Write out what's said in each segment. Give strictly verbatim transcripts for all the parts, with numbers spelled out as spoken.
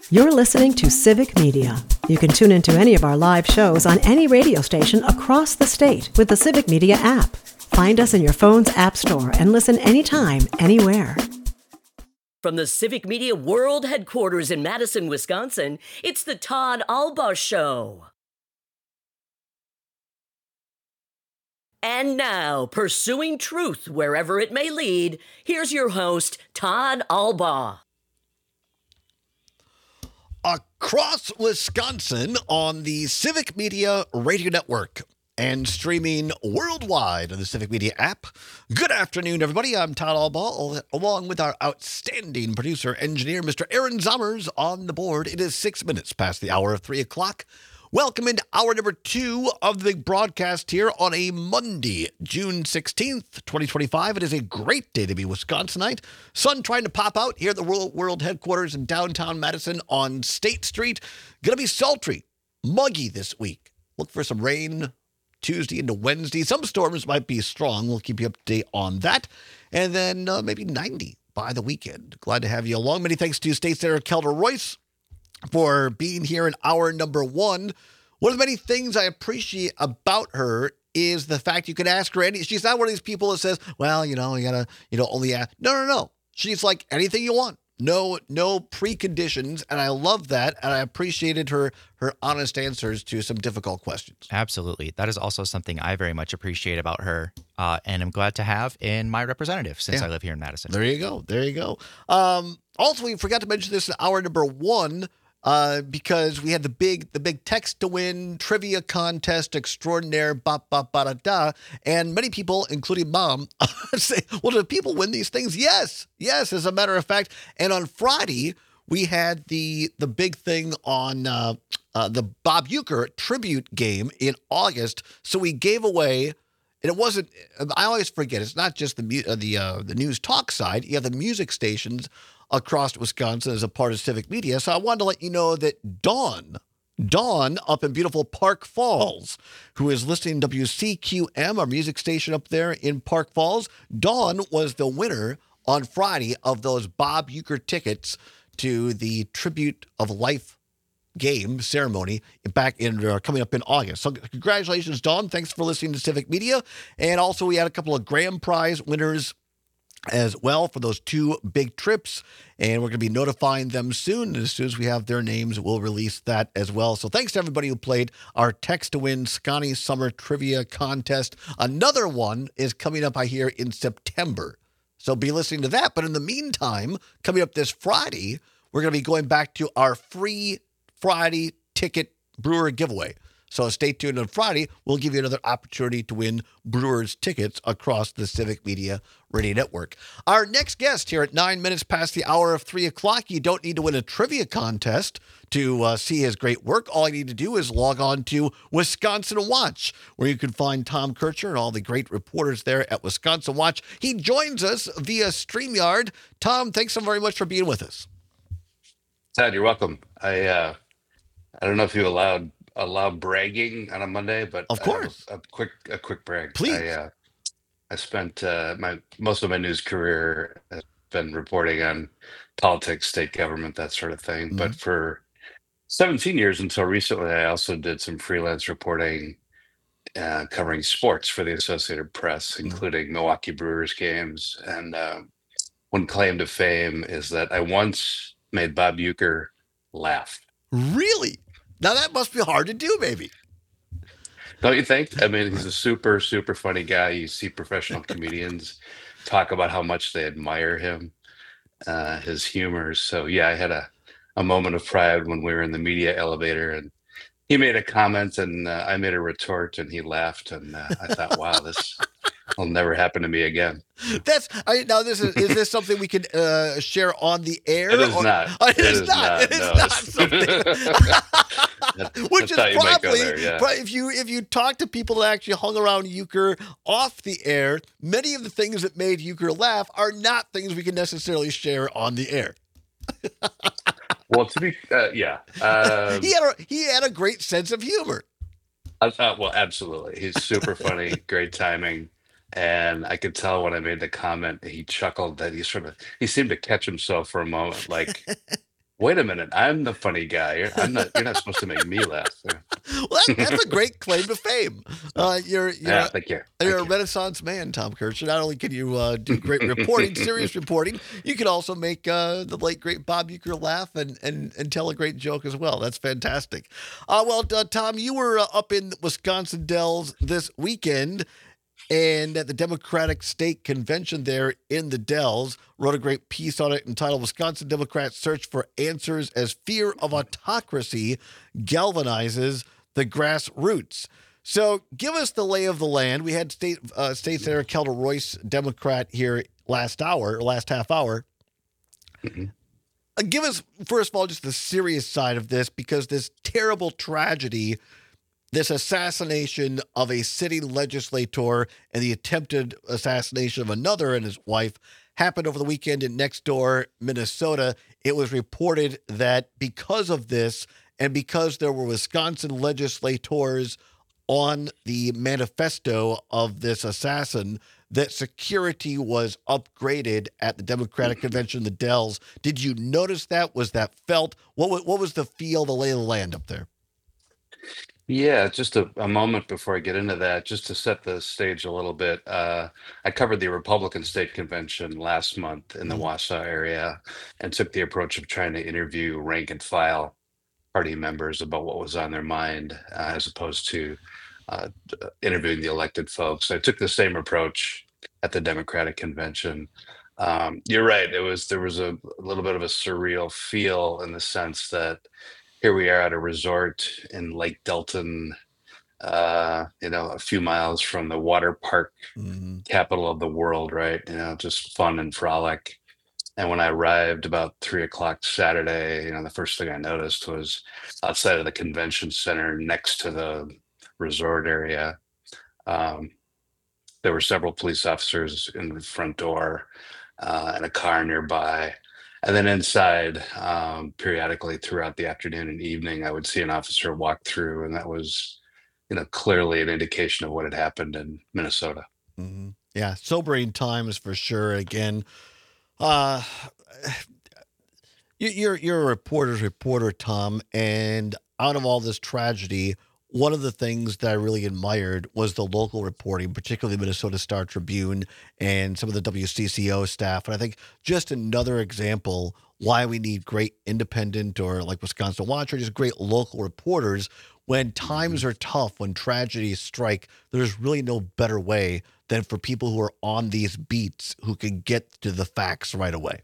You're listening to Civic Media. You can tune into any of our live shows on any radio station across the state with the Civic Media app. Find us in your phone's app store and listen anytime, anywhere. From the Civic Media World Headquarters in Madison, Wisconsin, it's the Todd Alba Show. And now, pursuing truth wherever it may lead, here's your host, Todd Alba. Across Wisconsin on the Civic Media Radio Network and streaming worldwide on the Civic Media app. Good afternoon, everybody. I'm Todd Alba, along with our outstanding producer engineer, Mister Aaron Zommers, on the board. It is six minutes past the hour of three o'clock. Welcome into hour number two of the big broadcast here on a Monday, June sixteenth, twenty twenty-five. It is a great day to be Wisconsinite. Sun trying to pop out here at the World, World Headquarters in downtown Madison on State Street. Going to be sultry, muggy this week. Look for some rain Tuesday into Wednesday. Some storms might be strong. We'll keep you up to date on that. And then uh, maybe ninety by the weekend. Glad to have you along. Many thanks to State Senator Kelda Royce for being here in hour number one. One of the many things I appreciate about her is the fact you can ask her any. She's not one of these people that says, well, you know, you gotta, you know, only ask. No, no, no. She's like anything you want. No, no preconditions. And I love that. And I appreciated her, her honest answers to some difficult questions. Absolutely. That is also something I very much appreciate about her. Uh, and I'm glad to have in my representative since Yeah. I live here in Madison. There you go. There you go. Um, also, we forgot to mention this in hour number one. Uh, because we had the big the big text to win trivia contest extraordinaire, ba ba ba da da, and many people, including Mom, say, "Well, do people win these things?" Yes, yes. As a matter of fact, and on Friday we had the the big thing on uh, uh, the Bob Uecker tribute game in August. So we gave away, and it wasn't. I always forget. It's not just the mu- uh, the uh, the news talk side. You have the music stations across Wisconsin as a part of Civic Media. So I wanted to let you know that Dawn, Dawn up in beautiful Park Falls, who is listening to W C Q M, our music station up there in Park Falls, Dawn was the winner on Friday of those Bob Uecker tickets to the Tribute of Life game ceremony back in uh, coming up in August. So congratulations, Dawn. Thanks for listening to Civic Media. And also we had a couple of grand prize winners as well for those two big trips, and we're going to be notifying them soon. And as soon as we have their names, we'll release that as well. So thanks to everybody who played our Text to Win Scotty Summer Trivia Contest. Another one is coming up, I hear, in September. So be listening to that. But in the meantime, coming up this Friday, we're going to be going back to our free Friday ticket brewer giveaway. So stay tuned on Friday. We'll give you another opportunity to win Brewers tickets across the Civic Media Radio Network. Our next guest here at nine minutes past the hour of three o'clock. You don't need to win a trivia contest to uh, see his great work. All you need to do is log on to Wisconsin Watch, where you can find Tom Kircher and all the great reporters there at Wisconsin Watch. He joins us via StreamYard. Tom, thanks so very much for being with us. Ted, you're welcome. I uh, I don't know if you allowed allow bragging on a Monday, but Of course. a, a quick a quick brag. Please. I uh, I spent uh, my most of my news career has been reporting on politics, state government, that sort of thing. Mm-hmm. But for seventeen years until recently, I also did some freelance reporting uh, covering sports for the Associated Press, Mm-hmm. including Milwaukee Brewers games. And uh, one claim to fame is that I once made Bob Uecker laugh. Really? Now that must be hard to do, maybe. Don't you think? I mean, he's a super, super funny guy. You see professional comedians talk about how much they admire him, uh, his humor. So yeah, I had a, a moment of pride when we were in the media elevator and he made a comment and uh, I made a retort and he laughed. And uh, I thought, wow, this will never happen to me again. That's I, now. This is is this something we can uh, share on the air? It is or- not. Oh, it It is is not. not, It is no. not something. Which I is thought you might go probably, there, yeah. but if you if you talk to people that actually hung around Uecker off the air, many of the things that made Uecker laugh are not things we can necessarily share on the air. Well, to be, uh, yeah. Um, He had a he had a great sense of humor. I thought, well, absolutely. He's super funny, great timing. And I could tell when I made the comment, he chuckled that he sort of, he seemed to catch himself for a moment, like, Wait a minute, I'm the funny guy. You're, I'm not. You're not supposed to make me laugh. Well, that, that's a great claim to fame. Uh, you're you're Yeah, thank you. you're Thank a you. Renaissance man, Tom Kircher. Not only can you uh, do great reporting, serious reporting, you can also make uh, the late great Bob Uecker laugh and, and and tell a great joke as well. That's fantastic. Uh, well, uh, Tom, you were uh, up in Wisconsin Dells this weekend. And at the Democratic State Convention there in the Dells, wrote a great piece on it entitled Wisconsin Democrats Search for Answers as Fear of Autocracy Galvanizes the Grassroots. So give us the lay of the land. We had State uh, State Senator Kelda Royce, Democrat, here last hour, or last half hour. Mm-hmm. Uh, give us, first of all, just the serious side of this, because this terrible tragedy, this assassination of a city legislator and the attempted assassination of another and his wife happened over the weekend in next door Minnesota. It was reported that because of this and because there were Wisconsin legislators on the manifesto of this assassin, that security was upgraded at the Democratic Convention in the Dells. Did you notice that? Was that felt? What was, what was the feel, the lay of the land up there? Yeah, just a, a moment before I get into that, just to set the stage a little bit. Uh, I covered the Republican State Convention last month in the Mhm. Wausau area and took the approach of trying to interview rank and file party members about what was on their mind, uh, as opposed to uh, d- uh, interviewing the elected folks. I took the same approach at the Democratic Convention. Um, you're right. It was there was a, a little bit of a surreal feel in the sense that here we are at a resort in Lake Delton, uh, you know, a few miles from the water park Mhm. capital of the world, right? You know, just fun and frolic. And when I arrived about three o'clock Saturday, you know, the first thing I noticed was outside of the convention center next to the resort area, um, there were several police officers in the front door uh, and a car nearby. And then inside, um, periodically throughout the afternoon and evening, I would see an officer walk through, and that was, you know, clearly an indication of what had happened in Minnesota. Mhm. Yeah, sobering times for sure. Again, uh, you- you're you're a reporter's reporter, Tom, and out of all this tragedy, one of the things that I really admired was the local reporting, particularly the Minnesota Star Tribune and some of the W C C O staff. And I think just another example why we need great independent or like Wisconsin Watch or just great local reporters when times are tough, when tragedies strike. There's really no better way than for people who are on these beats who can get to the facts right away.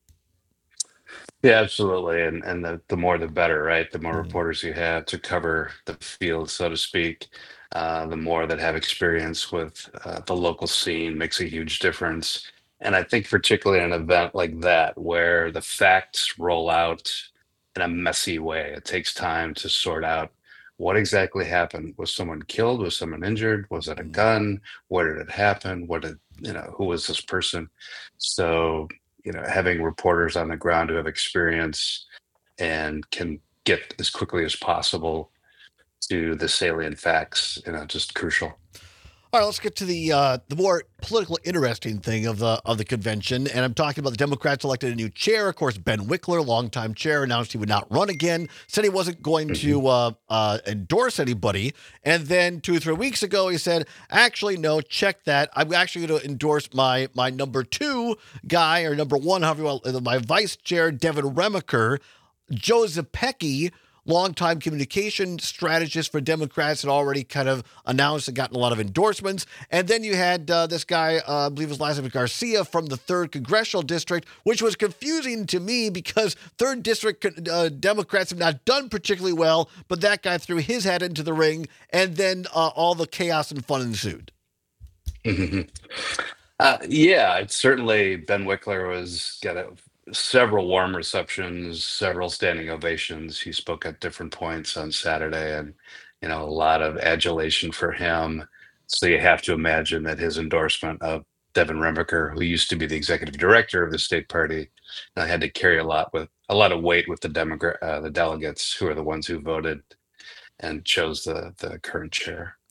Yeah, absolutely. And and the, the more the better, right? The more Mhm. reporters you have to cover the field, so to speak, uh, the more that have experience with uh, the local scene makes a huge difference. And I think particularly in an event like that, where the facts roll out in a messy way, it takes time to sort out what exactly happened. Was someone killed? Was someone injured? Was it a Mhm. gun? Where did it happen? What did, you know, who was this person? So you know, having reporters on the ground who have experience and can get as quickly as possible to the salient facts, you know, just crucial. All right, let's get to the uh, the more political interesting thing of the of the convention, and I'm talking about the Democrats elected a new chair. Of course, Ben Wickler, longtime chair, announced he would not run again. Said he wasn't going Mhm. to uh, uh, endorse anybody, and then two or three weeks ago, he said, "Actually, no, check that. I'm actually going to endorse my my number two guy or number one, however you want, my vice chair, Devin Remaker." Joe Zepecki, longtime communication strategist for Democrats, had already kind of announced and gotten a lot of endorsements. And then you had uh, this guy, uh, I believe his last name is Garcia, from the third Congressional District, which was confusing to me because third District uh, Democrats have not done particularly well, but that guy threw his hat into the ring, and then uh, all the chaos and fun ensued. Mhm. Uh, yeah, it's certainly Ben Wickler was got a, several warm receptions, several standing ovations. He spoke at different points on Saturday, and you know, a lot of adulation for him. So you have to imagine that his endorsement of Devin Remaker, who used to be the executive director of the state party, uh, had to carry a lot with a lot of weight with the Democrat, uh, the delegates who are the ones who voted and chose the the current chair.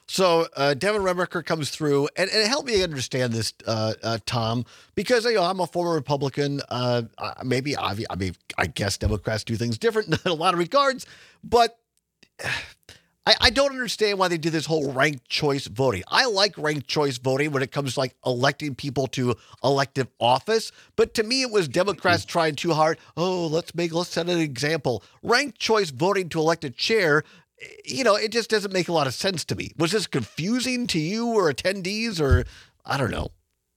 So uh, Devin Remiker comes through, and, and help me understand this, uh, uh, Tom, because you know I'm a former Republican. Uh, maybe I mean I guess Democrats do things different in a lot of regards, but I, I don't understand why they do this whole ranked choice voting. I like ranked choice voting when it comes to like electing people to elective office, but to me it was Democrats trying too hard. Oh, let's make let's set an example. Ranked choice voting to elect a chair. You know, it just doesn't make a lot of sense to me. Was this confusing to you or attendees, or I don't know?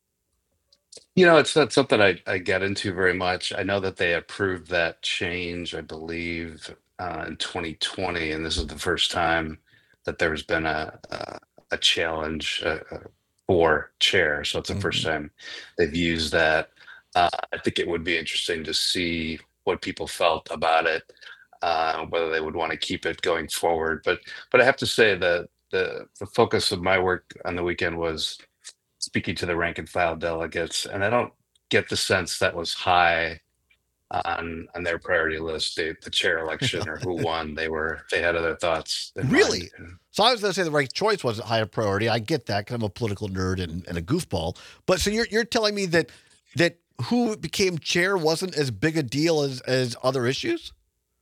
You know, it's not something I, I get into very much. I know that they approved that change, I believe, uh, in twenty twenty, and this is the first time that there's been a a, a challenge uh, uh, for chair. So it's the mm-hmm. first time they've used that. Uh, I think it would be interesting to see what people felt about it. Uh, whether they would want to keep it going forward. But but I have to say that the the focus of my work on the weekend was speaking to the rank and file delegates, and I don't get the sense that was high on on their priority list, the, the chair election or who won. They were they had other thoughts. Really? Mind. So I was going to say the ranked choice wasn't high priority. I get that because I'm a political nerd and, and a goofball. But so you're you're telling me that that who became chair wasn't as big a deal as as other issues?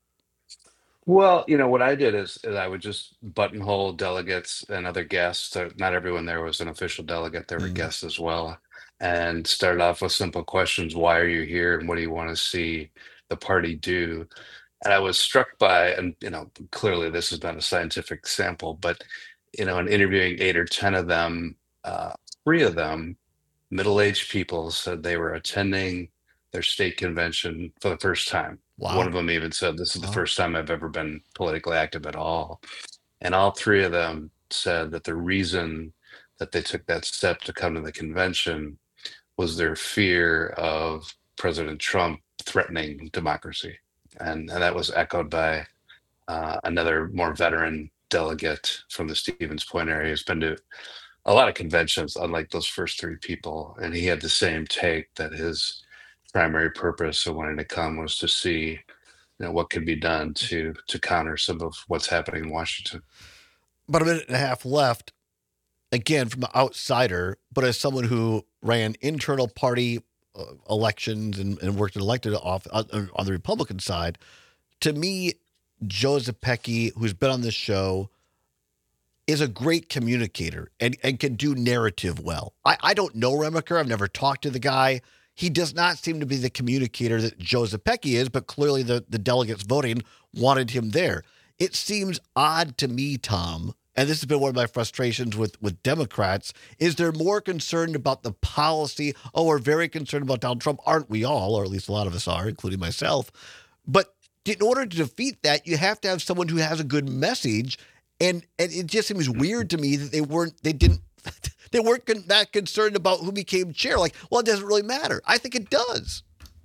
Well, you know, what I did is, is I would just buttonhole delegates and other guests. So not everyone there was an official delegate. There were mm-hmm. guests as well. And started off with simple questions. Why are you here? And what do you want to see the party do? And I was struck by, and, you know, clearly this is not a scientific sample, but, you know, in interviewing eight or ten of them, uh, three of them, middle-aged people, said they were attending their state convention for the first time. Wow. One of them even said, this is wow. the first time I've ever been politically active at all. And all three of them said that the reason that they took that step to come to the convention was their fear of President Trump threatening democracy. And, and that was echoed by uh, another more veteran delegate from the Stevens Point area who's been to a lot of conventions, unlike those first three people. And he had the same take, that his primary purpose of wanting to come was to see, you know, what could be done to to counter some of what's happening in Washington. About a minute and a half left. Again, from an outsider, but as someone who ran internal party uh, elections and, and worked in elected off on, on the Republican side, to me, Joe Zepecki, who's been on this show, is a great communicator and, and can do narrative well. I, I don't know Remiker. I've never talked to the guy. He does not seem to be the communicator that Joe Zepecki is, but clearly the, the delegates voting wanted him there. It seems odd to me, Tom, and this has been one of my frustrations with, with Democrats, is they're more concerned about the policy. Oh, we're very concerned about Donald Trump. Aren't we all? Or at least a lot of us are, including myself. But in order to defeat that, you have to have someone who has a good message. And, and it just seems weird to me that they weren't, they didn't, they weren't con- that concerned about who became chair. Like, well, it doesn't really matter. I think it does.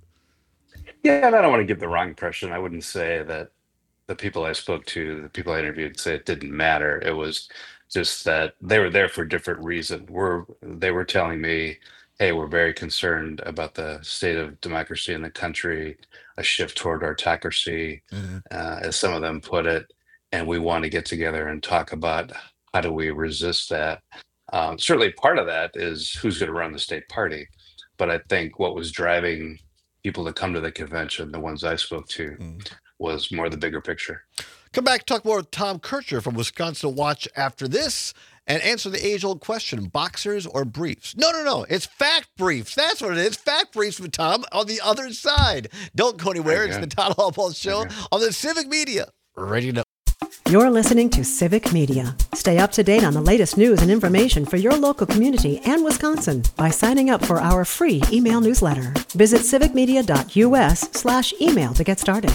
Yeah, and I don't want to give the wrong impression. I wouldn't say that the people I spoke to, the people I interviewed, say it didn't matter. It was just that they were there for a different reason. We're, they were telling me, hey, we're very concerned about the state of democracy in the country, a shift toward autocracy, mm-hmm. uh, as some of them put it. And we want to get together and talk about how do we resist that. Um, certainly part of that is who's going to run the state party. But I think what was driving people to come to the convention, the ones I spoke to, mm. was more the bigger picture. Come back, talk more with Tom Kircher from Wisconsin Watch after this, and answer the age-old question, boxers or briefs? No, no, no. It's fact briefs. That's what it is. Fact briefs with Tom on the other side. Don't go anywhere. Okay. It's the Todd Albaugh Show okay. on the Civic Media Radio Network. You're listening to Civic Media. Stay up to date on the latest news and information for your local community and Wisconsin by signing up for our free email newsletter. Visit civicmedia.us slash email to get started.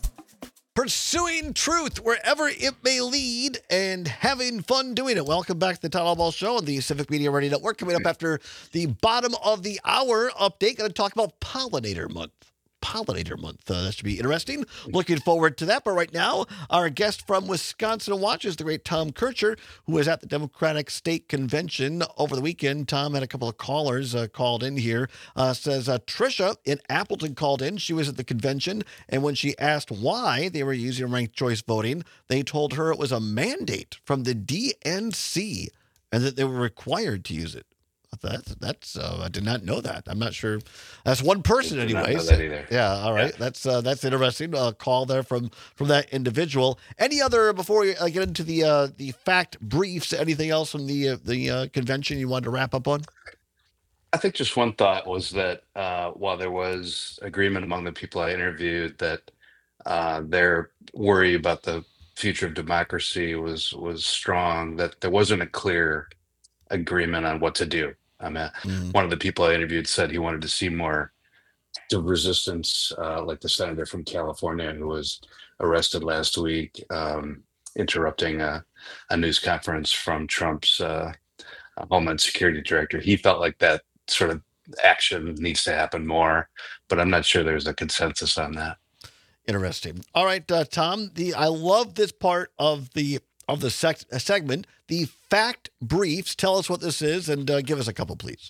Pursuing truth wherever it may lead and having fun doing it. Welcome back to the Todd Albaugh Show on the Civic Media Radio Network. Coming up after the bottom of the hour update, going to talk about Pollinator Month. pollinator month. Uh, that should be interesting. Looking forward to that. But right now, our guest from Wisconsin Watch is the great Tom Kircher, who was at the Democratic State Convention over the weekend. Tom had a couple of callers uh, called in here. Uh, says uh, Tricia in Appleton called in. She was at the convention, and when she asked why they were using ranked choice voting, they told her it was a mandate from the D N C and that they were required to use it. That's that's uh, I did not know that. I'm not sure. That's one person, Did not know anyways. that either. Yeah. All right. Yeah. That's uh, that's interesting. A call there from from that individual. Any other before we uh, get into the uh, the fact briefs? Anything else from the uh, the uh, convention you wanted to wrap up on? I think just one thought was that uh, while there was agreement among the people I interviewed that uh, their worry about the future of democracy was was strong, that there wasn't a clear agreement on what to do. I mean, Mm. one of the people I interviewed said he wanted to see more active resistance, uh, like the senator from California who was arrested last week, um, interrupting a, a news conference from Trump's uh, Homeland Security director. He felt like that sort of action needs to happen more, but I'm not sure there's a consensus on that. Interesting. All right, uh, Tom. The I love this part of the of the sec- uh, segment. The fact briefs. Tell us what this is and uh, give us a couple, please.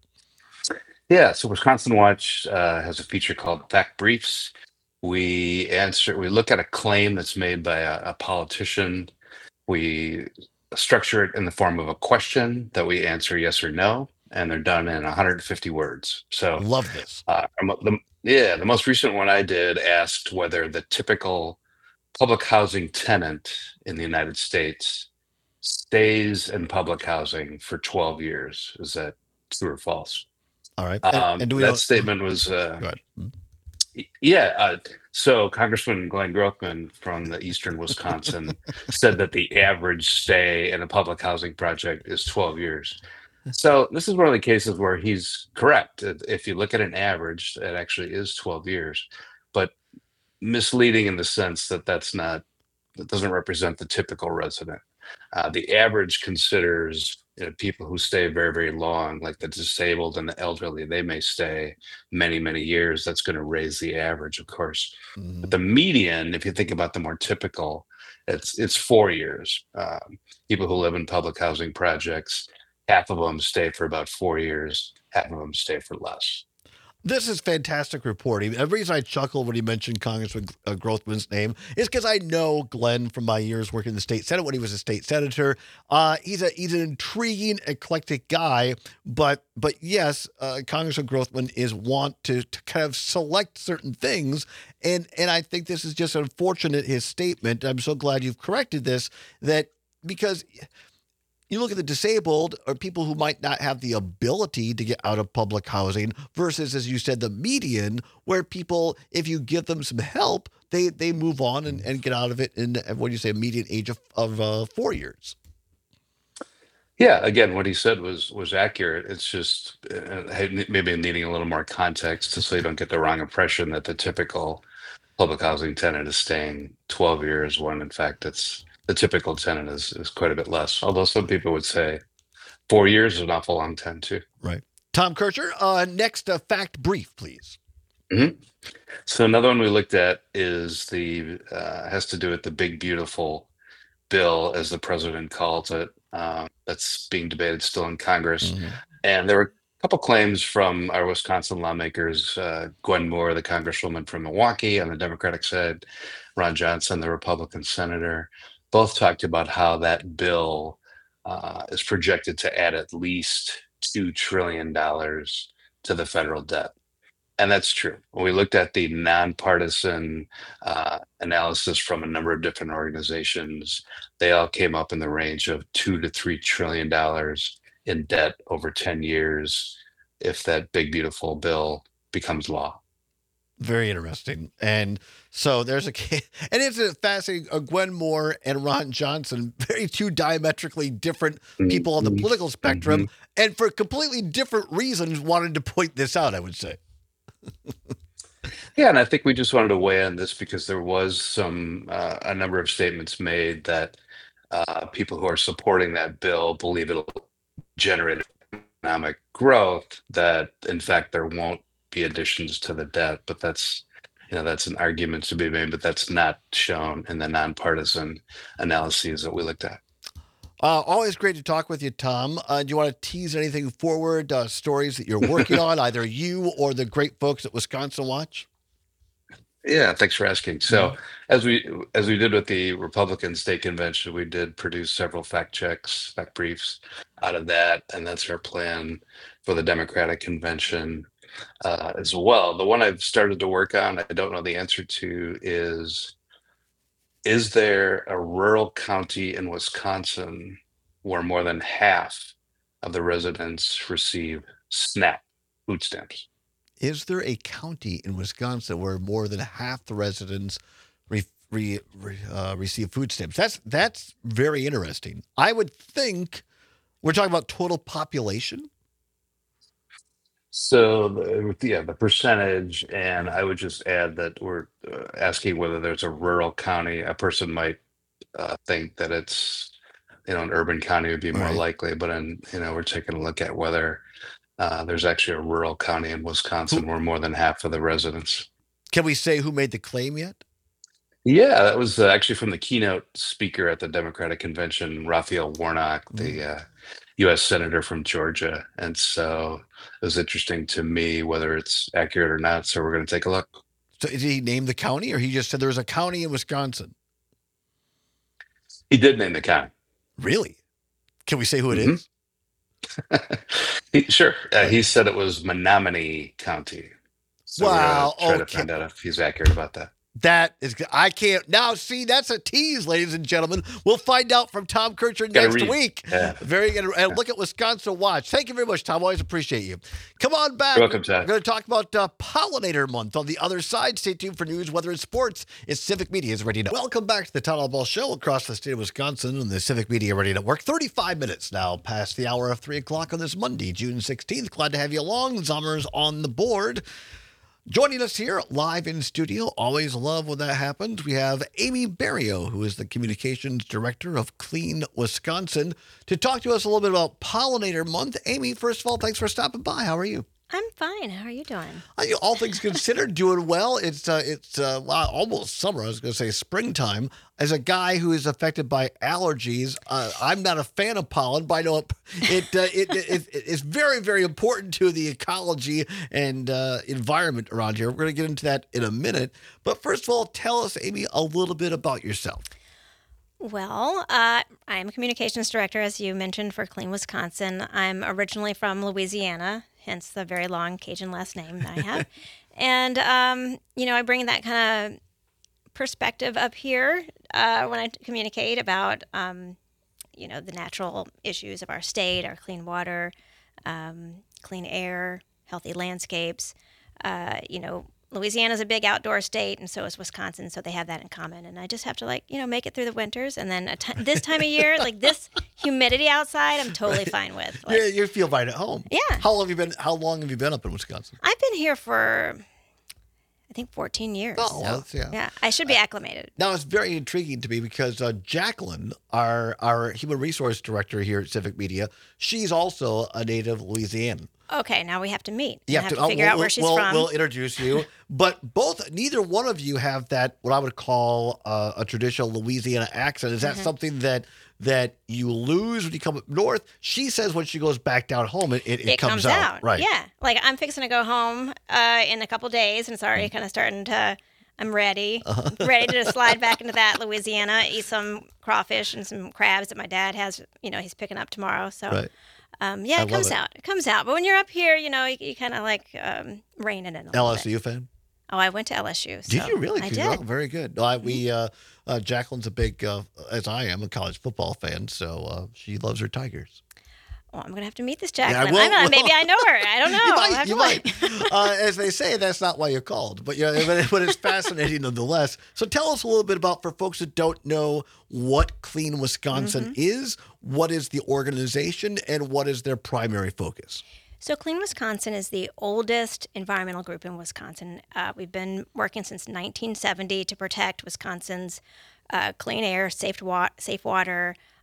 Yeah, so Wisconsin Watch uh, has a feature called Fact Briefs. We answer, we look at a claim that's made by a, a politician. We structure it in the form of a question that we answer yes or no, and they're done in one hundred fifty words. So, Love this. uh, I'm- the, yeah, the most recent one I did asked whether the typical public housing tenant in the United States stays in public housing for twelve years. Is that true or false? All right. And, Um, and do we that know? statement was, uh, Go ahead. Mm. y- yeah. Uh, so Congressman Glenn Grothman from the eastern Wisconsin said that the average stay in a public housing project is twelve years. So this is one of the cases where he's correct. If if you look at an average, it actually is twelve years, but misleading in the sense that that's not, that doesn't represent the typical resident. Uh, the average considers, you know, people who stay very, very long, like the disabled and the elderly. They may stay many, many years. That's going to raise the average, of course. Mhm. But the median, if you think about the more typical, it's it's four years. Um, people who live in public housing projects, half of them stay for about four years, half of them stay for less. This is fantastic reporting. The reason I chuckled when he mentioned Congressman uh, Grothman's name is because I know Glenn from my years working in the state senate when he was a state senator. Uh, he's a he's an intriguing, eclectic guy. But but yes, uh, Congressman Grothman is want to, to kind of select certain things, and and I think this is just unfortunate. His statement. I'm so glad you've corrected this. That because. You look at the disabled or people who might not have the ability to get out of public housing versus, as you said, the median, where people, if you give them some help, they they move on and, and get out of it in, what do you say, a median age of, of uh, four years. Yeah, again, what he said was was accurate. It's just uh, hey, maybe needing a little more context to so you don't get the wrong impression that the typical public housing tenant is staying twelve years when in fact it's the typical tenant is, is quite a bit less. Although some people would say four years is an awful long time too. Right. Tom Kircher, uh, next uh, fact brief, please. Mhm. So another one we looked at is the uh, has to do with the big beautiful bill, as the president calls it, uh, that's being debated still in Congress. Mhm. And there were a couple claims from our Wisconsin lawmakers, uh, Gwen Moore, the congresswoman from Milwaukee on the Democratic side, Ron Johnson, the Republican senator, both talked about how that bill uh, is projected to add at least two trillion dollars to the federal debt. And that's true. When we looked at the nonpartisan uh, analysis from a number of different organizations, they all came up in the range of two to three trillion dollars in debt over ten years if that big, beautiful bill becomes law. Very interesting. And so there's a ca- and it's a fascinating. Uh, Gwen Moore and Ron Johnson, very two diametrically different people on the Mhm. political spectrum, and for completely different reasons, wanted to point this out. I would say. Yeah, and I think we just wanted to weigh in this because there was some uh, a number of statements made that uh, people who are supporting that bill believe it'll generate economic growth. That in fact there won't be additions to the debt, but that's, you know, that's an argument to be made, but that's not shown in the nonpartisan analyses that we looked at. Uh, always great to talk with you, Tom. Uh, do you want to tease anything forward, uh, stories that you're working on, either you or the great folks at Wisconsin Watch? Yeah, thanks for asking. So, as we as we did with the Republican state convention, we did produce several fact checks, fact briefs out of that, and that's our plan for the Democratic convention uh, as well. The one I've started to work on, I don't know the answer to, is is there a rural county in Wisconsin where more than half of the residents receive SNAP food stamps? Is there a county in Wisconsin where more than half the residents re, re, re, uh, receive food stamps? That's that's very interesting. I would think we're talking about total population. So, the, yeah, the percentage, and I would just add that we're uh, asking whether there's a rural county. A person might uh, think that it's, you know, an urban county would be more Right. likely, but in, you know, we're taking a look at whether uh, there's actually a rural county in Wisconsin where more than half of the residents. Can we say who made the claim yet? Yeah, that was uh, actually from the keynote speaker at the Democratic convention, Raphael Warnock, the uh, U S senator from Georgia. And so it was interesting to me whether it's accurate or not. So we're going to take a look. So did he name the county, or he just said there was a county in Wisconsin? He did name the county. Really? Can we say who it Mhm. is? He, sure. Uh, he said it was Menominee County. So Wow, we're going to try okay. to find out if he's accurate about that. That is, I can't now see. That's a tease, ladies and gentlemen. We'll find out from Tom Kircher Gotta next read. week. Yeah. Very good. And look at Wisconsin Watch. Thank you very much, Tom. Always appreciate you. Come on back. You're welcome, Todd. We're going to talk about uh, Pollinator Month on the other side. Stay tuned for news, weather, and sports. It's Civic Media's Radio Network. Welcome back to the Town Hall Ball Show across the state of Wisconsin on the Civic Media Radio Network. thirty-five minutes now past the hour of three o'clock on this Monday, June sixteenth. Glad to have you along. Zommer's on the board. Joining us here live in studio, always love when that happens, we have Amy Barrio, who is the Communications Director of Clean Wisconsin, to talk to us a little bit about Pollinator Month. Amy, first of all, thanks for stopping by. How are you? I'm fine. How are you doing? Uh, you- All things considered, doing well. It's uh, it's uh, well, almost summer. I was going to say springtime. As a guy who is affected by allergies, uh, I'm not a fan of pollen, but I know it it, uh, it, it, it it's very, very important to the ecology and uh, environment around here. We're going to get into that in a minute. But first of all, tell us, Amy, a little bit about yourself. Well, uh, I'm communications director, as you mentioned, for Clean Wisconsin. I'm originally from Louisiana, hence the very long Cajun last name that I have. and, um, you know, I bring that kind of perspective up here uh, when I communicate about, um, you know, the natural issues of our state, our clean water, um, clean air, healthy landscapes. Uh, you know, Louisiana's a big outdoor state, and so is Wisconsin, so they have that in common. And I just have to, like, you know, make it through the winters. And then a t- this time of year, like this humidity outside, I'm totally fine with. Like, Yeah, you feel right at home. Yeah. How long have you been? How long have you been up in Wisconsin? I've been here for, I think, fourteen years. Oh, well, that's- yeah. Yeah, I should be acclimated. Now, it's very intriguing to me because uh, Jacqueline, our our human resource director here at Civic Media, she's also a native Louisianan. Okay, now we have to meet. You I have to, oh, figure we'll, out where we'll- she's we'll, from. We'll introduce you, but both, neither one of you have that what I would call uh, a traditional Louisiana accent. Is that Mm-hmm. something that that you lose when you come up north? She says when she goes back down home, it, it, it it comes, comes, out. Right. Yeah. Like I'm fixing to go home uh, in a couple days, and it's already Mm. kind of starting to. I'm ready, Uh-huh. ready to slide back into that Louisiana, eat some crawfish and some crabs that my dad has. You know, he's picking up tomorrow. So, Right. um, yeah, I it love comes it. out. It comes out. But when you're up here, you know, you, you kind of like um, rein it in a little L bit. S U fan? Oh, I went to L S U. Did so you really? I Good. did. Oh, very good. No, I, we uh, uh, Jacqueline's a big, uh, as I am, a college football fan, so uh, she loves her Tigers. Well, I'm gonna have to meet this I Jacqueline. will- I'm not- maybe I know her. I don't know. You I'll might, have you to might. look. Uh, as they say, that's not why you're called, but yeah, but, but it's fascinating nonetheless. So tell us a little bit about, for folks that don't know what Clean Wisconsin Mm-hmm. is, what is the organization, and what is their primary focus? So Clean Wisconsin is the oldest environmental group in Wisconsin. Uh, we've been working since nineteen seventy to protect Wisconsin's uh, clean air, safe, wa- safe water,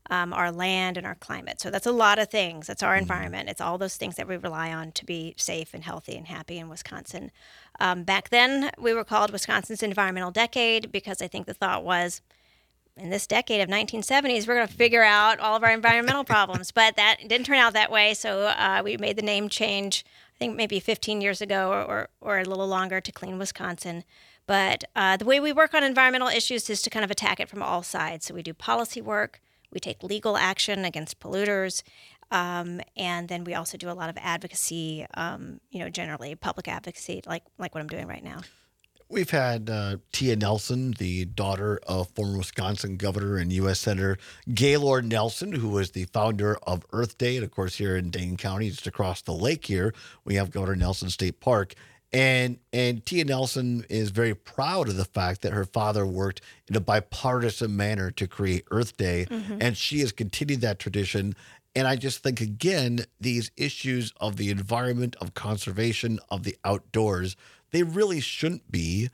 um, our land, and our climate. So that's a lot of things. That's our environment. It's all those things that we rely on to be safe and healthy and happy in Wisconsin. Um, back then, we were called Wisconsin's Environmental Decade because I think the thought was, in this decade of nineteen seventies, we're going to figure out all of our environmental problems. But that didn't turn out that way. So uh, we made the name change, I think maybe fifteen years ago or, or, or a little longer, to Clean Wisconsin. But uh, the way we work on environmental issues is to kind of attack it from all sides. So we do policy work, we take legal action against polluters, um, and then we also do a lot of advocacy, um, you know, generally public advocacy, like like what I'm doing right now. We've had uh, Tia Nelson, the daughter of former Wisconsin governor and U S Senator Gaylord Nelson, who was the founder of Earth Day. And of course, here in Dane County, just across the lake here, we have Governor Nelson State Park. And and Tia Nelson is very proud of the fact that her father worked in a bipartisan manner to create Earth Day. Mm-hmm. And she has continued that tradition. And I just think, again, these issues of the environment, of conservation, of the outdoors, they really shouldn't be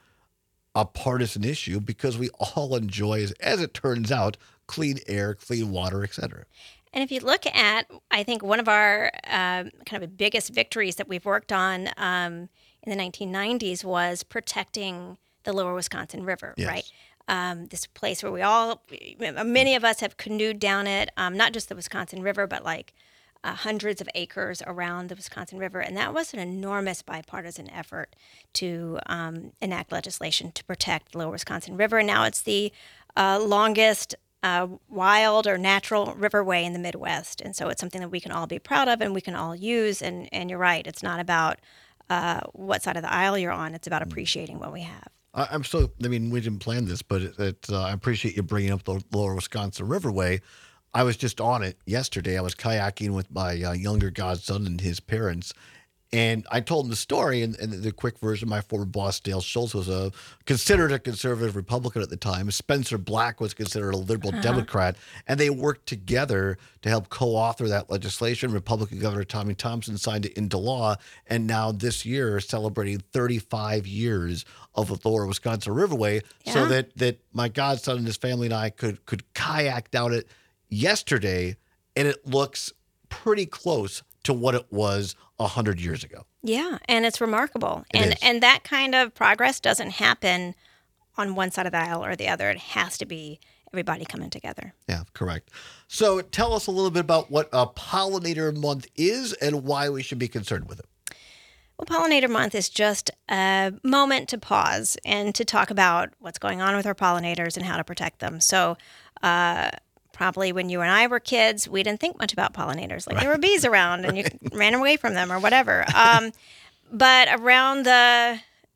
a partisan issue because we all enjoy, as, as it turns out, clean air, clean water, et cetera. And if you look at, I think one of our uh, kind of biggest victories that we've worked on um, in the nineteen nineties was protecting the Lower Wisconsin River, yes. right? Um, this place where we all, many of us have canoed down it, um, not just the Wisconsin River, but like uh, hundreds of acres around the Wisconsin River. And that was an enormous bipartisan effort to um, enact legislation to protect the Lower Wisconsin River. And now it's the uh, longest uh, wild or natural riverway in the Midwest. And so it's something that we can all be proud of and we can all use. And, and you're right, it's not about uh, what side of the aisle you're on. It's about appreciating what we have. I'm so, I mean, we didn't plan this, but it, it, uh, I appreciate you bringing up the Lower Wisconsin Riverway. I was just on it yesterday. I was kayaking with my uh, younger godson and his parents. And I told him the story, and, and the quick version, my former boss, Dale Schultz, was a considered a conservative Republican at the time. Spencer Black was considered a liberal uh-huh. Democrat, and they worked together to help co-author that legislation. Republican Governor Tommy Thompson signed it into law, and now this year celebrating thirty-five years of the Lower Wisconsin Riverway, yeah. so that that my godson and his family and I could could kayak down it yesterday, and it looks pretty close to what it was a hundred years ago. Yeah, and it's remarkable. It and is. and that kind of progress doesn't happen on one side of the aisle or the other. It has to be everybody coming together. Yeah, correct. So tell us a little bit about what a Pollinator Month is and why we should be concerned with it. Well, Pollinator Month is just a moment to pause and to talk about what's going on with our pollinators and how to protect them. So uh probably when you and I were kids, we didn't think much about pollinators. Like right. there were bees around and you ran away from them or whatever. Um, but around the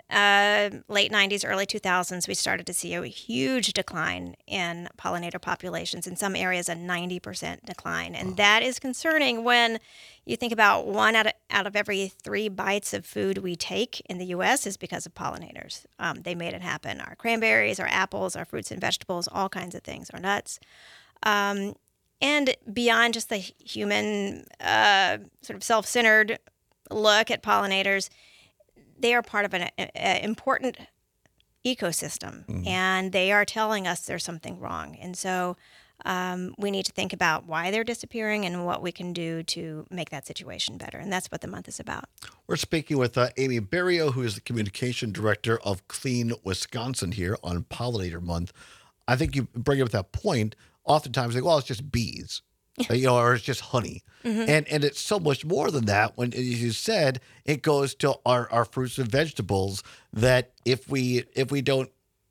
uh, late nineties, early two thousands, we started to see a huge decline in pollinator populations. In some areas, a ninety percent decline. And oh. that is concerning when you think about one out of, out of every three bites of food we take in the U S is because of pollinators. Um, they made it happen. Our cranberries, our apples, our fruits and vegetables, all kinds of things, our nuts. Um, and beyond just the human uh, sort of self-centered look at pollinators, they are part of an a, a important ecosystem, mm-hmm. and they are telling us there's something wrong. And so um, we need to think about why they're disappearing and what we can do to make that situation better. And that's what the month is about. We're speaking with uh, Amy Berrio, who is the communication director of Clean Wisconsin here on Pollinator Month. I think you bring up that point. Oftentimes, they go, well, it's just bees, you know, or it's just honey. Mm-hmm. And and it's so much more than that. When, as you said, it goes to our, our fruits and vegetables that if we if we don't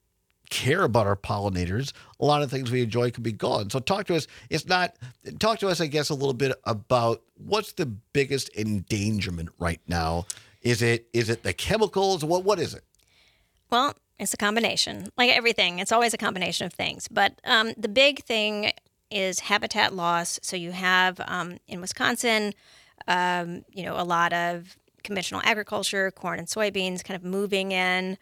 care about our pollinators, a lot of things we enjoy could be gone. So talk to us. It's not, talk to us, I guess, a little bit about what's the biggest endangerment right now. Is it is it the chemicals? What What is it? Well, it's a combination, like everything. It's always a combination of things. But um, the big thing is habitat loss. So you have um, in Wisconsin, um, you know, a lot of conventional agriculture, corn and soybeans, kind of moving in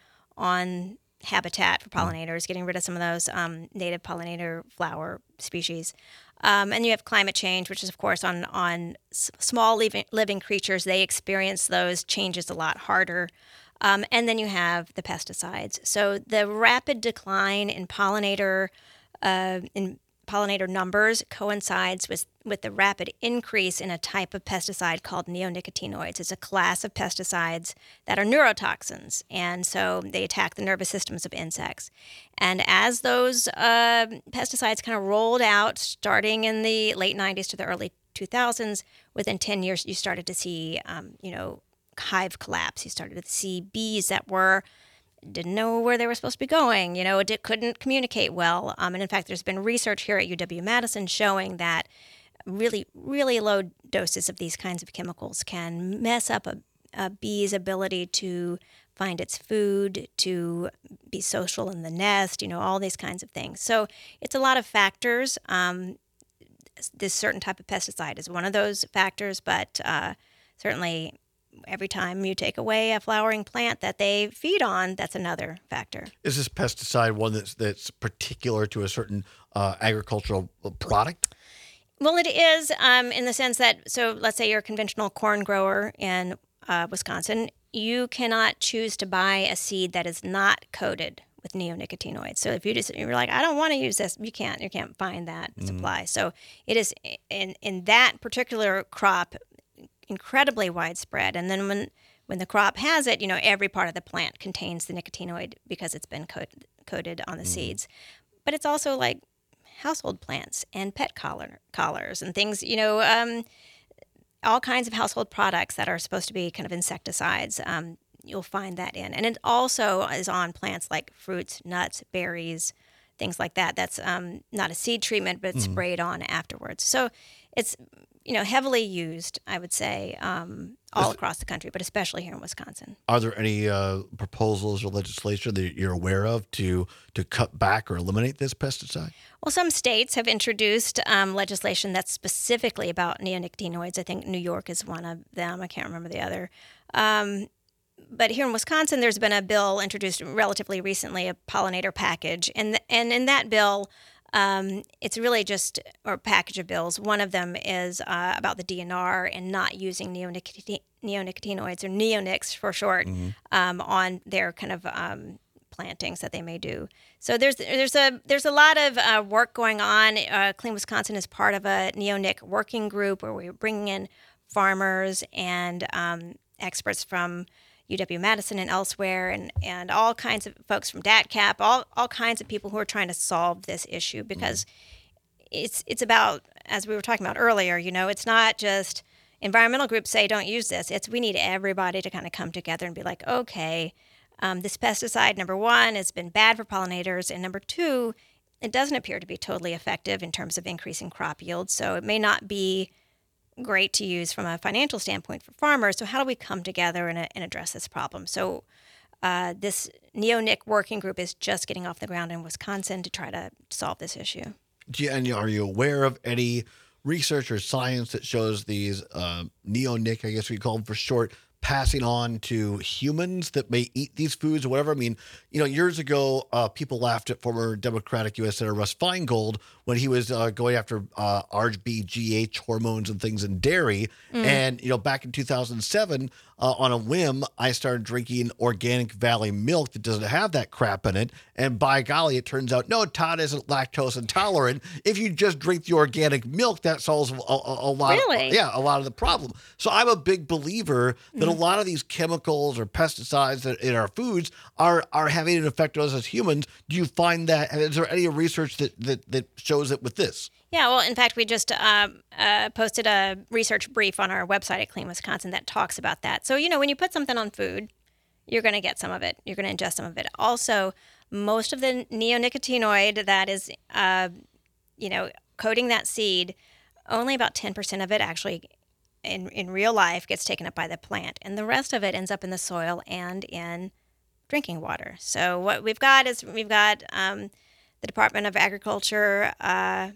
on habitat for pollinators, getting rid of some of those um, native pollinator flower species. Um, and you have climate change, which is, of course, on on s- small living, living creatures. They experience those changes a lot harder. Um, and then you have the pesticides. So the rapid decline in pollinator uh, in pollinator numbers coincides with, with the rapid increase in a type of pesticide called neonicotinoids. It's a class of pesticides that are neurotoxins, and so they attack the nervous systems of insects. And as those uh, pesticides kind of rolled out, starting in the late nineties to the early two thousands, within ten years, you started to see, um, you know, hive collapse. You started to see bees that were didn't know where they were supposed to be going, you know, it couldn't communicate well. Um, and in fact, there's been research here at U W-Madison showing that really, really low doses of these kinds of chemicals can mess up a, a bee's ability to find its food, to be social in the nest, you know, all these kinds of things. So it's a lot of factors. Um, this certain type of pesticide is one of those factors, but uh, certainly every time you take away a flowering plant that they feed on, that's another factor. Is this pesticide one that's that's particular to a certain uh, agricultural product? Well, it is um, in the sense that, so let's say you're a conventional corn grower in uh, Wisconsin, you cannot choose to buy a seed that is not coated with neonicotinoids. So if you just you're like, I don't want to use this, you can't you can't find that mm. supply. So it is in in that particular crop incredibly widespread. And then when when the crop has it, you know, every part of the plant contains the nicotinoid because it's been coat, coated on the mm. seeds. But it's also like household plants and pet collar, collars and things, you know, um, all kinds of household products that are supposed to be kind of insecticides. Um, you'll find that in. And it also is on plants like fruits, nuts, berries, things like that. That's um, not a seed treatment, but it's mm. sprayed on afterwards. So it's, you know, heavily used, I would say, um, all Is, across the country, but especially here in Wisconsin. Are there any uh, proposals or legislation that you're aware of to to cut back or eliminate this pesticide? Well, some states have introduced um, legislation that's specifically about neonicotinoids. I think New York is one of them. I can't remember the other. Um, but here in Wisconsin, there's been a bill introduced relatively recently, a pollinator package. And, and in that bill, Um, it's really just a package of bills. One of them is uh, about the D N R and not using neonicoti- neonicotinoids, or neonics for short, mm-hmm. um, on their kind of um, plantings that they may do. So there's there's a there's a lot of uh, work going on. Uh, Clean Wisconsin is part of a neonic working group where we're bringing in farmers and um, experts from U W-Madison and elsewhere, and, and all kinds of folks from D A T C A P, all all kinds of people who are trying to solve this issue, because mm-hmm. it's it's about, as we were talking about earlier, you know, it's not just environmental groups say don't use this. It's we need everybody to kind of come together and be like, okay, um, this pesticide, number one, has been bad for pollinators, and number two, it doesn't appear to be totally effective in terms of increasing crop yield, so it may not be great to use from a financial standpoint for farmers. So how do we come together and, and address this problem? So uh, this neonic working group is just getting off the ground in Wisconsin to try to solve this issue. Do you, and are you aware of any research or science that shows these uh, neonic, I guess we call them for short, passing on to humans that may eat these foods or whatever? I mean, you know, years ago, uh, people laughed at former Democratic U S Senator Russ Feingold when he was uh, going after uh, R B G H hormones and things in dairy. Mm. And, you know, back in two thousand seven, uh, on a whim, I started drinking Organic Valley milk that doesn't have that crap in it. And by golly, it turns out, no, Todd isn't lactose intolerant. If you just drink the organic milk, that solves a, a, a lot. Really? Of, yeah, a lot of the problem. So I'm a big believer that mm. a lot of these chemicals or pesticides that in our foods are are having an effect on us as humans. Do you find that? Is there any research that that, that shows it with this? Yeah, well, in fact, we just uh, uh, posted a research brief on our website at Clean Wisconsin that talks about that. So, you know, when you put something on food, you're going to get some of it. You're going to ingest some of it. Also, most of the neonicotinoid that is, uh, you know, coating that seed, only about ten percent of it actually in, in real life gets taken up by the plant. And the rest of it ends up in the soil and in drinking water. So what we've got is we've got um, the Department of Agriculture uh,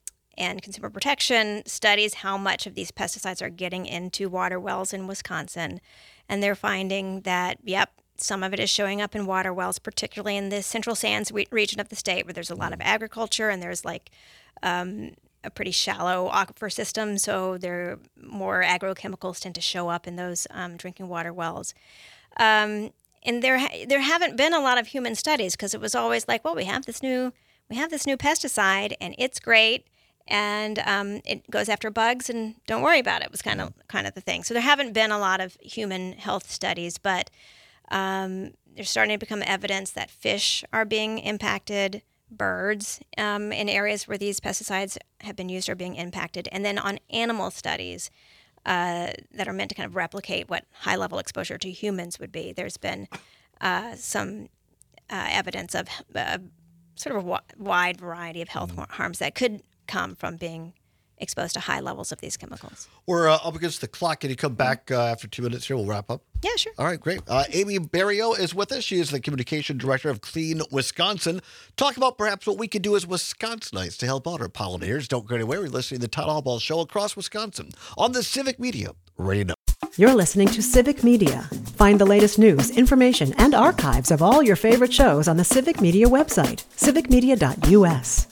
and Consumer Protection studies how much of these pesticides are getting into water wells in Wisconsin. And they're finding that, yep, some of it is showing up in water wells, particularly in the Central Sands re- region of the state where there's a lot of agriculture and there's like um, a pretty shallow aquifer system. So there more agrochemicals tend to show up in those um, drinking water wells. Um, and there ha- there haven't been a lot of human studies because it was always like, well, we have this new we have this new pesticide and it's great. And um, it goes after bugs, and don't worry about it. Was kind of kind of the thing. So there haven't been a lot of human health studies, but um, there's starting to become evidence that fish are being impacted, birds um, in areas where these pesticides have been used are being impacted, and then on animal studies uh, that are meant to kind of replicate what high-level exposure to humans would be. There's been uh, some uh, evidence of uh, sort of a w- wide variety of health mm. harms that could come from being exposed to high levels of these chemicals. We're uh, up against the clock. Can you come back uh, after two minutes here? We'll wrap up. Yeah, sure. All right, great. Uh, Amy Barrio is with us. She is the communication director of Clean Wisconsin. Talk about perhaps what we can do as Wisconsinites to help out our pollinators. Don't go anywhere. We're listening to the Todd Albaugh Show across Wisconsin on the Civic Media Radio. You're listening to Civic Media. Find the latest news, information, and archives of all your favorite shows on the Civic Media website, civic media dot u s.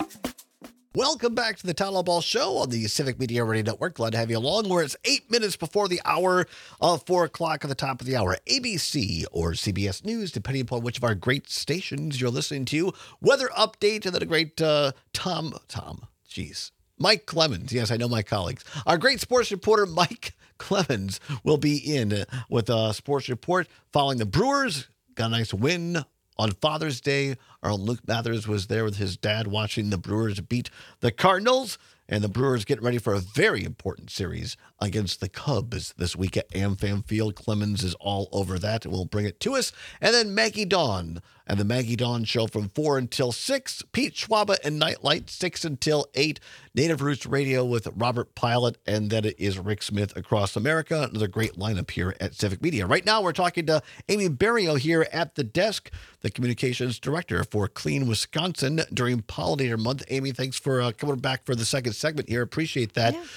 Welcome back to the Todd Albaugh Show on the Civic Media Radio Network. Glad to have you along. Where it's eight minutes before the hour of four o'clock at the top of the hour. A B C or C B S News, depending upon which of our great stations you're listening to. Weather update, and then a great uh, Tom, Tom, geez, Mike Clemens. Yes, I know my colleagues. Our great sports reporter, Mike Clemens, will be in with a sports report following the Brewers. Got a nice win on Father's Day. Our own Luke Mathers was there with his dad watching the Brewers beat the Cardinals. And the Brewers getting ready for a very important series against the Cubs this week at AmFam Field. Clemens is all over that, and we'll bring it to us. And then Maggie Dawn and the Maggie Dawn Show from four until six. Pete Schwaba and Nightlight, six until eight. Native Roots Radio with Robert Pilot, and then it is Rick Smith Across America. Another great lineup here at Civic Media. Right now, we're talking to Amy Barrio here at the desk, the communications director for Clean Wisconsin during Pollinator Month. Amy, thanks for uh, coming back for the second segment here. Appreciate that. Yeah.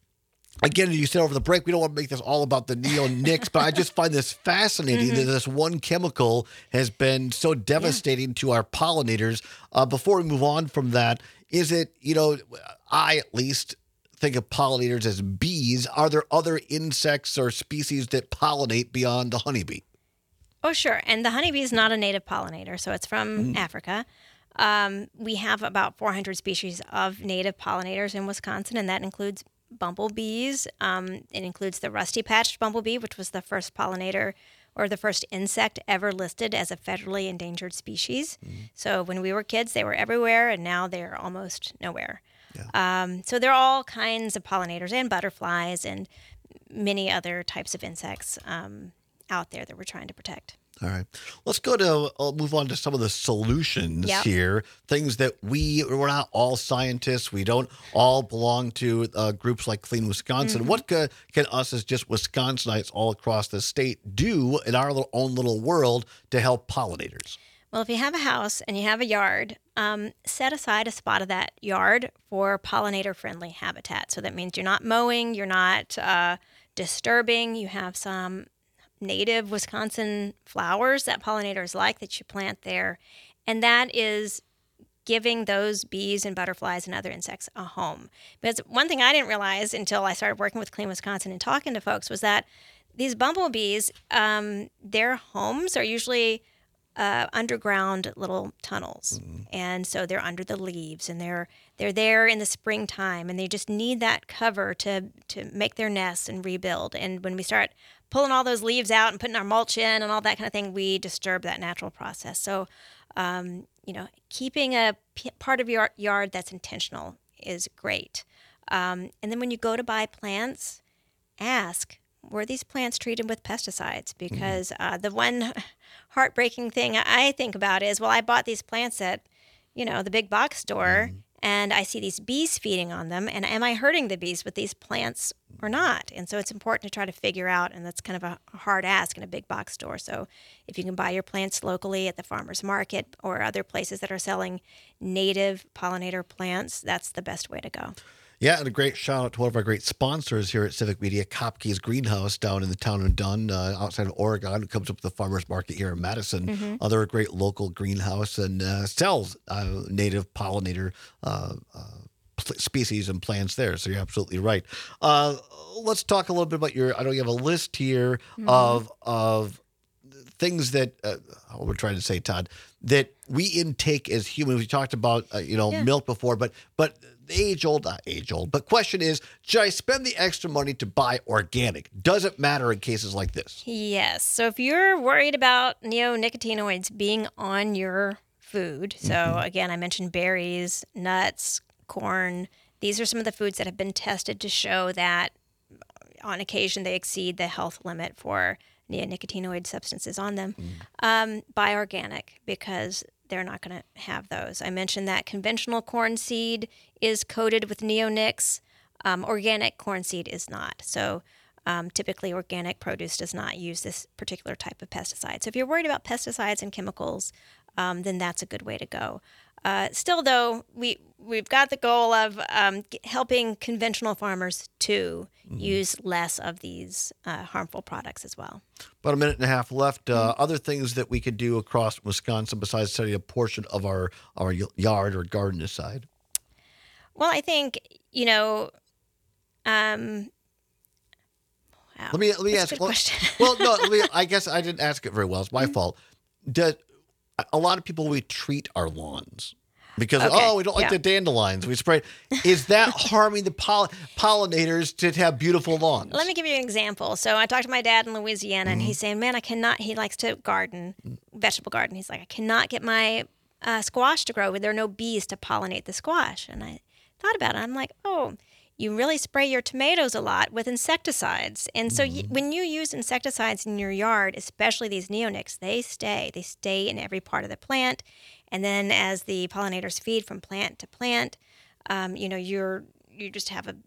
Again, you said over the break, we don't want to make this all about the neonics, but I just find this fascinating mm-hmm. that this one chemical has been so devastating yeah. to our pollinators. Uh, before we move on from that, is it, you know, I at least think of pollinators as bees. Are there other insects or species that pollinate beyond the honeybee? Oh, sure. And the honeybee is not a native pollinator, so it's from mm-hmm. Africa. Um, we have about four hundred species of native pollinators in Wisconsin, and that includes bumblebees. Um, it includes the rusty-patched bumblebee, which was the first pollinator or the first insect ever listed as a federally endangered species. Mm-hmm. So when we were kids, they were everywhere, and now they're almost nowhere. Yeah. Um, so there are all kinds of pollinators and butterflies and many other types of insects um, out there that we're trying to protect. All right. Let's go to, I'll move on to some of the solutions yep. here, things that we, we're not all scientists. We don't all belong to uh, groups like Clean Wisconsin. Mm-hmm. What can, can us as just Wisconsinites all across the state do in our little, own little world to help pollinators? Well, if you have a house and you have a yard, um, set aside a spot of that yard for pollinator-friendly habitat. So that means you're not mowing, you're not uh, disturbing, you have some native Wisconsin flowers that pollinators like that you plant there. And that is giving those bees and butterflies and other insects a home. Because one thing I didn't realize until I started working with Clean Wisconsin and talking to folks was that these bumblebees, um, their homes are usually uh, underground little tunnels. Mm-hmm. And so they're under the leaves, and they're they're there in the springtime, and they just need that cover to to make their nests and rebuild. And when we start pulling all those leaves out and putting our mulch in and all that kind of thing, we disturb that natural process. So, um, you know, keeping a p- part of your yard that's intentional is great. Um, and then when you go to buy plants, ask, were these plants treated with pesticides? Because mm-hmm. uh, the one heartbreaking thing I think about is, well, I bought these plants at, you know, the big box store, mm-hmm. and I see these bees feeding on them, and am I hurting the bees with these plants or not? And so it's important to try to figure out, and that's kind of a hard ask in a big box store. So if you can buy your plants locally at the farmer's market or other places that are selling native pollinator plants, that's the best way to go. Yeah, and a great shout out to one of our great sponsors here at Civic Media, Kopke's Greenhouse down in the town of Dunn, uh, outside of Oregon. It comes up with the farmer's market here in Madison. Mm-hmm. Uh, they're a great local greenhouse and uh, sells uh, native pollinator uh, uh, species and plants there. So you're absolutely right. Uh, let's talk a little bit about your, I know you have a list here mm-hmm. of of things that, uh, what we're trying to say, Todd, that we intake as humans. We talked about uh, you know Yeah. milk before, but but the age old, not age old. But question is, should I spend the extra money to buy organic? Does it matter in cases like this? Yes. So if you're worried about neonicotinoids being on your food, so Mm-hmm. again, I mentioned berries, nuts, corn. These are some of the foods that have been tested to show that on occasion they exceed the health limit for neonicotinoid substances on them. Um, buy organic because they're not going to have those. I mentioned that conventional corn seed is coated with neonics. Um, organic corn seed is not. So um, typically organic produce does not use this particular type of pesticide. So if you're worried about pesticides and chemicals, um, then that's a good way to go. Uh, still, though, we, we've got the goal of um, g- helping conventional farmers to use less of these uh, harmful products as well. About a minute and a half left. Uh, other things that we could do across Wisconsin besides setting a portion of our our y- yard or garden aside. Well, I think, you know, um, wow. Let me let me That's ask. a good Well, question. well, no. Let me, I guess I didn't ask it very well. It's my fault. Does a lot of people we treat our lawns because Okay, oh we don't like yeah. the dandelions we spray. Is that harming the poll- pollinators to have beautiful lawns? Let me give you an example. So I talked to my dad in Louisiana, and Mm-hmm. he's saying, man, I cannot, he likes to garden, vegetable garden. He's like, I cannot get my uh, squash to grow. There are no bees to pollinate the squash. And I thought about it. I'm like, oh, you really spray your tomatoes a lot with insecticides. And so y- when you use insecticides in your yard, especially these neonics, they stay. They stay in every part of the plant. And then as the pollinators feed from plant to plant, um, you know, you're you just have a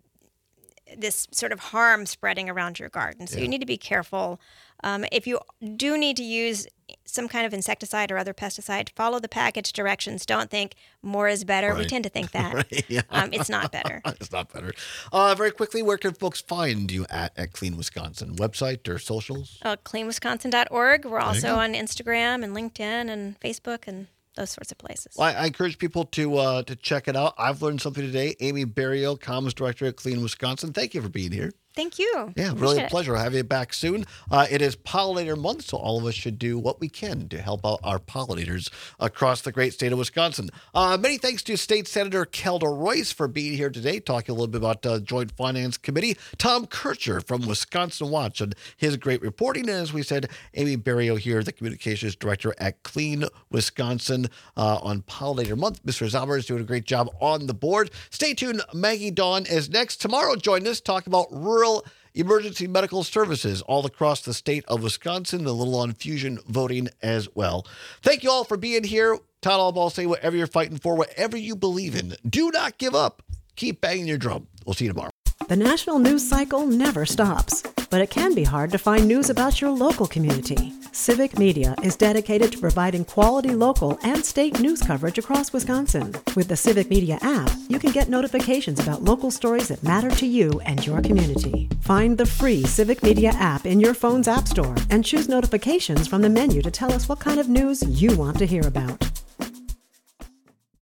this sort of harm spreading around your garden. So you need to be careful. Um, if you do need to use some kind of insecticide or other pesticide, follow the package directions. Don't think more is better. We Right. tend to think that. Right, yeah. um, it's not better. It's not better. Uh, very quickly, where can folks find you at at Clean Wisconsin? Website or socials? Uh, clean wisconsin dot org. We're you also go. on Instagram and LinkedIn and Facebook and those sorts of places. Well, I, I encourage people to uh, to check it out. I've learned something today. Amy Berrio, Comms Director at Clean Wisconsin. Thank you for being here. Thank you. Yeah, really Appreciate a it. pleasure. I'll have you back soon. Uh, it is Pollinator Month, so all of us should do what we can to help out our pollinators across the great state of Wisconsin. Uh, many thanks to State Senator Kelda Royce for being here today, talking a little bit about uh, Joint Finance Committee. Tom Kircher from Wisconsin Watch and his great reporting. And as we said, Amy Berrio here, the Communications Director at Clean Wisconsin uh, on Pollinator Month. Mister Zauber is doing a great job on the board. Stay tuned. Maggie Dawn is next. Tomorrow, join us, talk about rural emergency medical services all across the state of Wisconsin, a little on fusion voting as well. Thank you all for being here. Todd Albaugh say whatever you're fighting for, whatever you believe in, do not give up. Keep banging your drum. We'll see you tomorrow. The national news cycle never stops, but it can be hard to find news about your local community. Civic Media is dedicated to providing quality local and state news coverage across Wisconsin. With the Civic Media app, you can get notifications about local stories that matter to you and your community. Find the free Civic Media app in your phone's app store and choose notifications from the menu to tell us what kind of news you want to hear about.